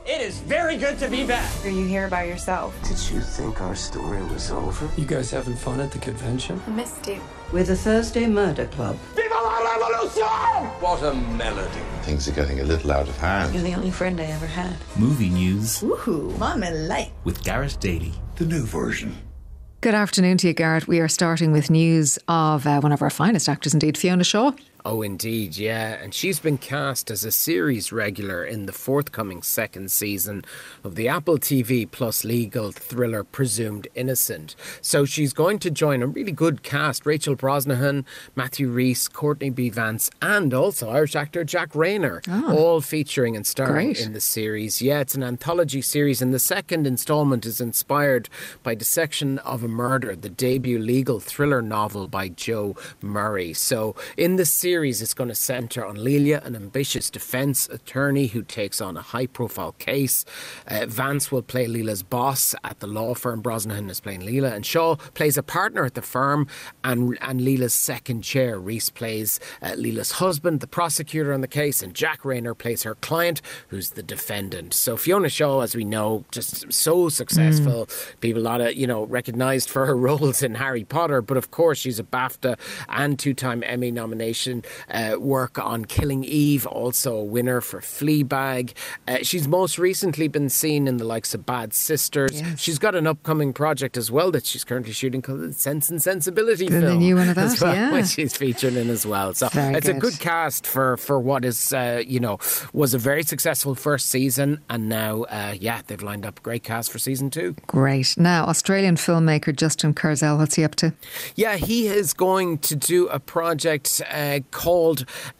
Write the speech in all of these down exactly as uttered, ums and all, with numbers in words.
It is very good to be back. Are you here by yourself? Did you think our story was over? You guys having fun at the convention? I missed you. We're the Thursday Murder Club. Viva la revolution! What a melody. Things are getting a little out of hand. You're the only friend I ever had. Movie news. Woohoo, Mama Light. With Gareth Daly. The new version. Good afternoon to you, Gareth. We are starting with news of uh, one of our finest actors indeed, Fiona Shaw. Oh, indeed, yeah. And she's been cast as a series regular in the forthcoming second season of the Apple T V Plus legal thriller Presumed Innocent. So she's going to join a really good cast. Rachel Brosnahan, Matthew Rhys, Courtney B. Vance, and also Irish actor Jack Rayner, oh, all featuring and starring great. in the series. Yeah, it's an anthology series, and the second instalment is inspired by Dissection of a Murder, the debut legal thriller novel by Joe Murray. So in the series, It's going to centre on Lelia, an ambitious defence attorney who takes on a high-profile case. Uh, Vance will play Leela's boss at the law firm. Brosnahan is playing Leela, and Shaw plays a partner at the firm and and Leela's second chair. Rhys plays uh, Leela's husband, the prosecutor on the case, and Jack Rayner plays her client, who's the defendant. So Fiona Shaw, as we know, just so successful. Mm. People, a lot of, you know, recognised for her roles in Harry Potter, but of course she's a BAFTA and two-time Emmy nomination. Uh, work on Killing Eve, also a winner for Fleabag. Uh, she's most recently been seen in the likes of Bad Sisters. Yes. She's got an upcoming project as well that she's currently shooting called the Sense and Sensibility good, film. the new one of that, as well, yeah. which she's featured in as well. So very it's good. a good cast for, for what is, uh, you know, was a very successful first season, and now, uh, yeah, they've lined up a great cast for season two. Great. Now, Australian filmmaker Justin Kurzel, what's he up to? Yeah, he is going to do a project uh, called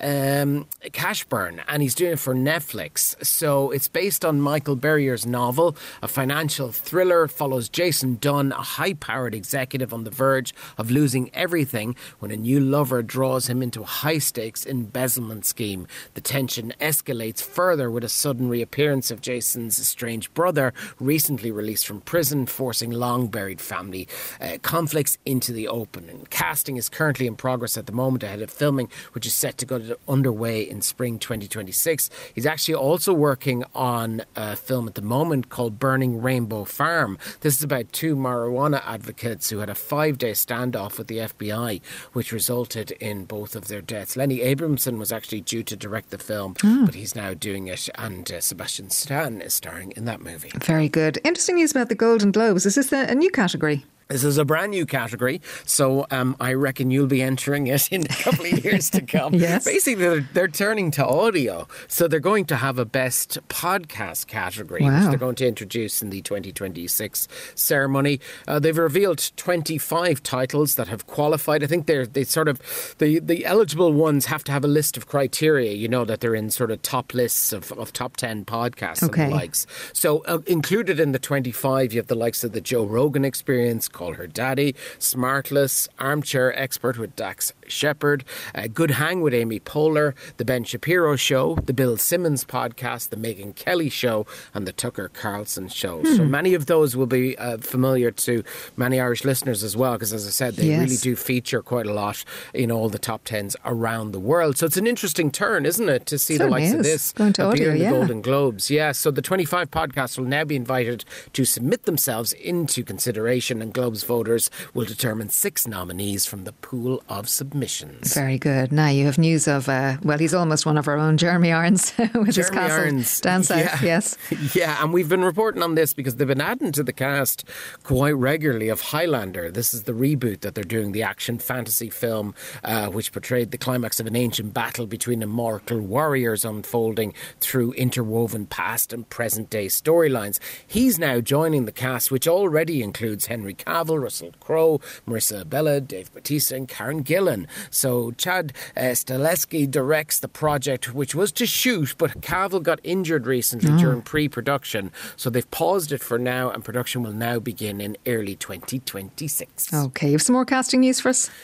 um, Cashburn, and he's doing it for Netflix. So it's based on Michael Berrier's novel. A financial thriller follows Jason Dunn, a high-powered executive on the verge of losing everything when a new lover draws him into a high-stakes embezzlement scheme. The tension escalates further with a sudden reappearance of Jason's estranged brother, recently released from prison, forcing long-buried family uh, conflicts into the open. And casting is currently in progress at the moment ahead of filming, which is set to go to underway in spring twenty twenty-six. He's actually also working on a film at the moment called Burning Rainbow Farm. This is about two marijuana advocates who had a five-day standoff with the F B I, which resulted in both of their deaths. Lenny Abramson was actually due to direct the film, oh. but he's now doing it, and uh, Sebastian Stan is starring in that movie. Very good. Interesting news about the Golden Globes. Is this a, a new category? This is a brand new category, so um, I reckon you'll be entering it in a couple of years to come. Yes. Basically, they're, they're turning to audio, so they're going to have a best podcast category, wow. which they're going to introduce in the twenty twenty-six ceremony. Uh, they've revealed twenty-five titles that have qualified. I think they're they sort of the the eligible ones have to have a list of criteria. You know that they're in sort of top lists of, of top ten podcasts okay. and the likes. So uh, included in the twenty-five, you have the likes of the Joe Rogan Experience, Call Her Daddy, Smartless, Armchair Expert with Dax Shepard, uh, Good Hang with Amy Poehler, The Ben Shapiro Show, The Bill Simmons Podcast, The Megyn Kelly Show, and The Tucker Carlson Show. Hmm. So many of those will be uh, familiar to many Irish listeners as well, because as I said, they yes. really do feature quite a lot in all the top tens around the world. So it's an interesting turn, isn't it, to see Certainly the likes is. of this Going to appear audio, in the yeah. Golden Globes. Yeah, so the twenty-five podcasts will now be invited to submit themselves into consideration, and Globes voters will determine six nominees from the pool of submissions. Very good. Now you have news of, uh, well, he's almost one of our own, Jeremy Irons, with Jeremy his castle Irons, down south. Yeah. Yes. Yeah, and we've been reporting on this because they've been adding to the cast quite regularly of Highlander. This is the reboot that they're doing, the action fantasy film, uh, which portrayed the climax of an ancient battle between immortal warriors unfolding through interwoven past and present day storylines. He's now joining the cast, which already includes Henry Cavill, Russell Crowe, Marissa Bella, Dave Bautista and Karen Gillan. So Chad uh, Stahelski directs the project, which was to shoot, but Cavill got injured recently oh. during pre-production. So they've paused it for now, and production will now begin in early twenty twenty-six. Okay, you have some more casting news for us?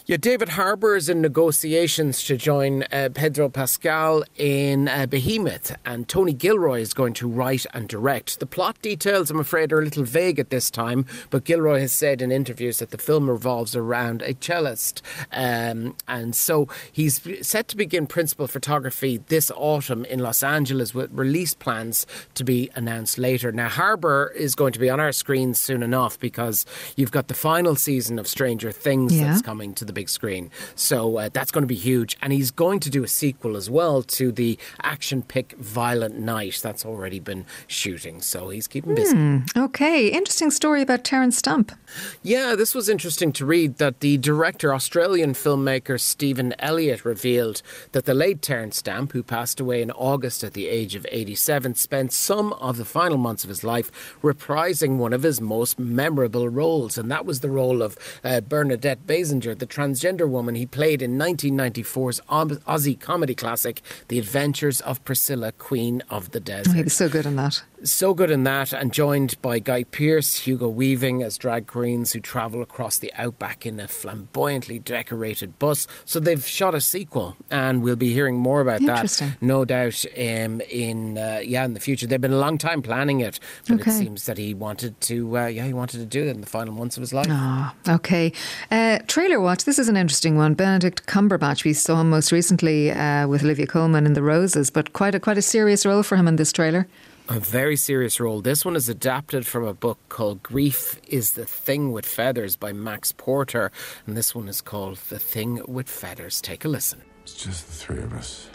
Yeah, David Harbour is in negotiations to join uh, Pedro Pascal in uh, Behemoth, and Tony Gilroy is going to write and direct. The plot details, I'm afraid, are a little vague at this time, but Gilroy has said in interviews that the film revolves around a cellist, um, and so he's set to begin principal photography this autumn in Los Angeles, with release plans to be announced later. Now, Harbour is going to be on our screens soon enough because you've got the final season of Stranger Things yeah. that's coming to the big screen. So uh, that's going to be huge. And he's going to do a sequel as well to the action pick Violent Night. That's already been shooting. So he's keeping busy. Mm, okay. Interesting story about Terence Stamp. Yeah, this was interesting to read, that the director, Australian filmmaker Stephen Elliott, revealed that the late Terence Stamp, who passed away in August at the age of eighty-seven, spent some of the final months of his life reprising one of his most memorable roles. And that was the role of uh, Bernadette Basinger, the transgender woman he played in nineteen ninety-four's Aussie comedy classic, The Adventures of Priscilla, Queen of the Desert. Oh, he was so good in that. So good in that, and joined by Guy Pearce, Hugo Weaving as drag queens who travel across the outback in a flamboyantly decorated bus. So they've shot a sequel, and we'll be hearing more about that, no doubt, um, in uh, yeah in the future. They've been a long time planning it, but okay. it seems that he wanted to uh, yeah he wanted to do it in the final months of his life. Ah, oh, okay. Uh, trailer watch. This is an interesting one. Benedict Cumberbatch. We saw him most recently uh, with Olivia Colman in The Roses, but quite a quite a serious role for him in this trailer. A very serious role. This one is adapted from a book called Grief is the Thing with Feathers by Max Porter. And this one is called The Thing with Feathers. Take a listen. It's just the three of us.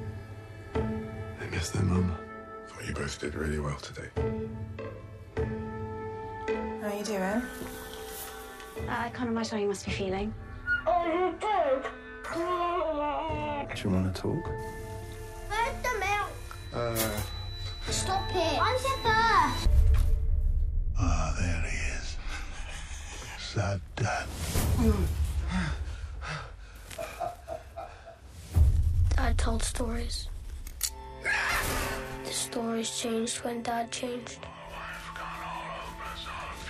I miss their mum. Thought you both did really well today. How are you doing? Uh, I can't imagine how you must be feeling. Oh, you did? Do you want to talk? Where's the milk? Uh... Stop it. I'm first. Ah, there he is. Sad dad. Dad told stories. The stories changed when Dad changed. I've gone all hopeless,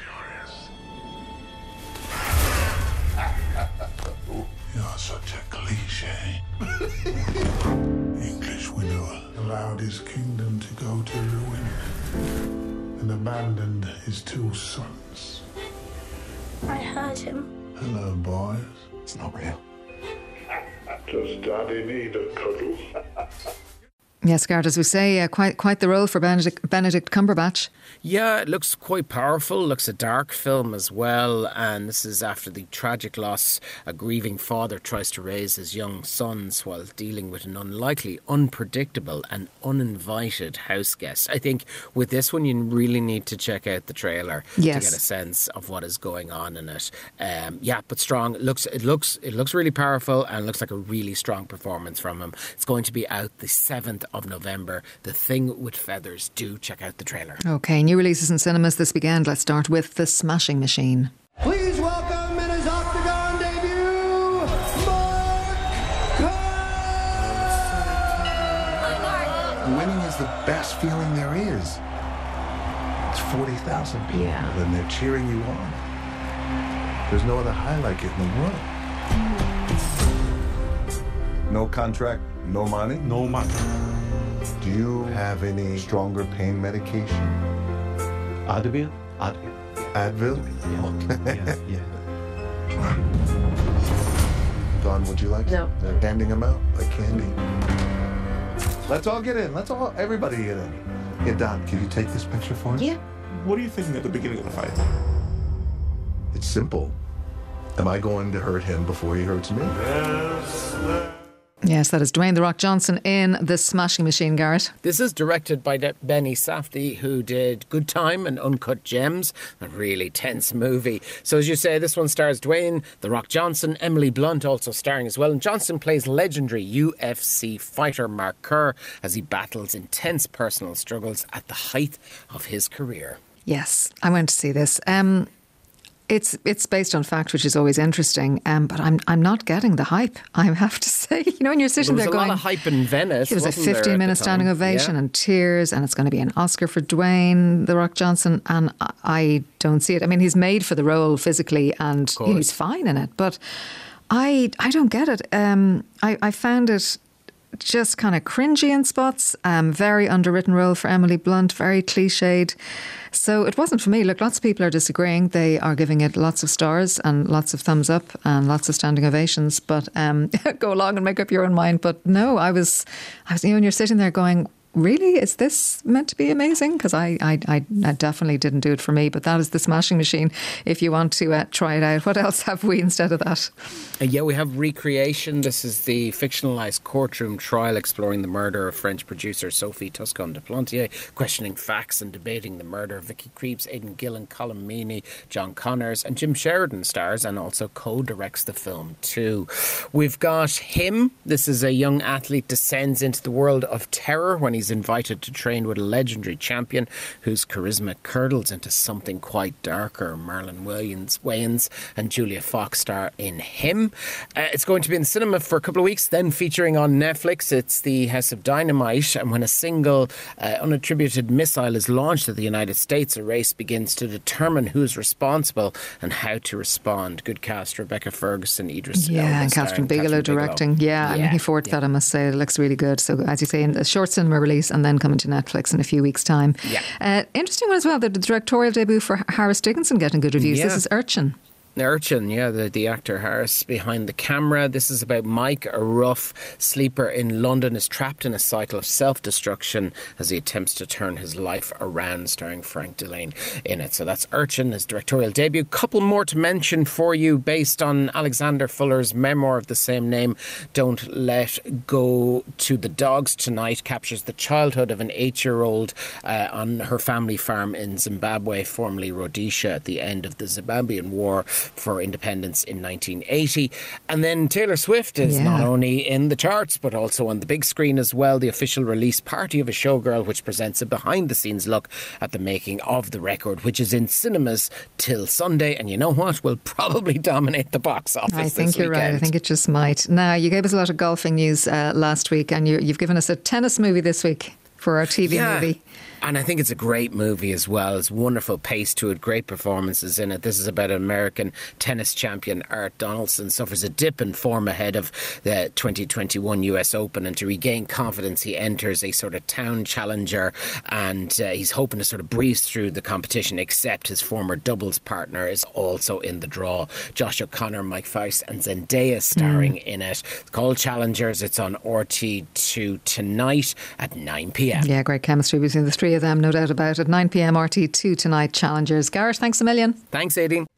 all furious. You're such a cliche. English widower allowed his kingdom to go to ruin and abandoned his two sons. I heard him. Hello, boys. It's not real. Does Daddy need a cuddle? Yes, Garrett, as we say, uh, quite quite the role for Benedict, Benedict Cumberbatch. Yeah, it looks quite powerful. Looks a dark film as well. And this is after the tragic loss. A grieving father tries to raise his young sons while dealing with an unlikely, unpredictable and uninvited house guest. I think with this one, you really need to check out the trailer yes. to get a sense of what is going on in it. Um, yeah, but strong. It looks, it looks, it looks really powerful, and looks like a really strong performance from him. It's going to be out the seventh of November. The Thing with Feathers. Do check out the trailer. Okay, new releases in cinemas this weekend. Let's start with The Smashing Machine. Please welcome in his Octagon debut, Mark Kerr! Winning is the best feeling there is. It's forty thousand people yeah. and they're cheering you on. There's no other high like it in the world. No contract, no money? No money. Do you have any stronger pain medication? Advil? Advil. Advil? Yeah. yeah, yeah. Dawn, would you like No. They're handing them out like candy. Let's all get in. Let's all, everybody get in. Yeah, Don, can you take this picture for us? Yeah. What are you thinking at the beginning of the fight? It's simple. Am I going to hurt him before he hurts me? Yes. Yes, that is Dwayne The Rock Johnson in The Smashing Machine, Garrett. This is directed by Benny Safdie, who did Good Time and Uncut Gems, a really tense movie. So as you say, this one stars Dwayne The Rock Johnson, Emily Blunt also starring as well, and Johnson plays legendary U F C fighter Mark Kerr as he battles intense personal struggles at the height of his career. Yes, I went to see this. Um... It's it's based on fact, which is always interesting, um, but I'm I'm not getting the hype, I have to say. You know, when you're sitting there, there going... There was a lot of hype in Venice. It was a fifteen minute standing ovation yeah. and tears, and it's going to be an Oscar for Dwayne The Rock Johnson, and I don't see it. I mean, he's made for the role physically, and you know, he's fine in it, but I I don't get it. Um, I, I found it just kind of cringy in spots. Um, very underwritten role for Emily Blunt, very cliched. So it wasn't for me. Look, lots of people are disagreeing. They are giving it lots of stars and lots of thumbs up and lots of standing ovations. But um, go along and make up your own mind. But no, I was, I was, you know, and you're sitting there going, really? Is this meant to be amazing? Because I, I, I, I definitely didn't do it for me. But that is the Smashing Machine if you want to uh, try it out. What else have we instead of that? Uh, yeah, we have Recreation. This is the fictionalised courtroom trial exploring the murder of French producer Sophie Toscan de Plantier, questioning facts and debating the murder. Vicky Creeps, Aidan Gillen, Colin Meaney, John Connors and Jim Sheridan stars and also co-directs the film too. We've got Him. This is a young athlete descends into the world of terror when he's invited to train with a legendary champion whose charisma curdles into something quite darker. Marlon Williams, Wayans and Julia Fox star in Him. Uh, it's going to be in the cinema for a couple of weeks, then featuring on Netflix. It's the House of Dynamite, and when a single uh, unattributed missile is launched at the United States, a race begins to determine who's responsible and how to respond. Good cast, Rebecca Ferguson, Idris Elba. Yeah, and Catherine Bigelow directing. Yeah, yeah, I'm looking forward to yeah. that, I must say. It looks really good. So, as you say, in a short cinema release and then coming to Netflix in a few weeks' time. Yeah. Uh, interesting one as well, the directorial debut for Harris Dickinson getting good reviews. Yeah. This is Urchin. Urchin, yeah, the, the actor Harris behind the camera. This is about Mike, a rough sleeper in London, is trapped in a cycle of self-destruction as he attempts to turn his life around, starring Frank Delane in it. So that's Urchin, his directorial debut. Couple more to mention for you based on Alexander Fuller's memoir of the same name. Don't Let Go to the Dogs Tonight captures the childhood of an eight-year-old uh, on her family farm in Zimbabwe, formerly Rhodesia, at the end of the Zimbabwean War for independence in nineteen eighty. And then Taylor Swift is yeah. not only in the charts but also on the big screen as well. The official release party of A Showgirl, which presents a behind the scenes look at the making of the record, which is in cinemas till Sunday, and you know what, will probably dominate the box office. I think this you're weekend. right. I think it just might. Now, you gave us a lot of golfing news uh, last week, and you, you've given us a tennis movie this week for our T V yeah. movie. And I think it's a great movie as well. It's wonderful pace to it, great performances in it. This is about an American tennis champion, Art Donaldson, suffers a dip in form ahead of the twenty twenty-one U S Open, and to regain confidence he enters a sort of town challenger, and uh, he's hoping to sort of breeze through the competition, except his former doubles partner is also in the draw. Josh O'Connor, Mike Faust and Zendaya starring mm. in it. It's called Challengers. It's on R T two tonight at nine p.m. Yeah, great chemistry between the three of them, no doubt about it. nine p.m. R T two tonight, Challengers. Gareth, thanks a million. Thanks, Aideen.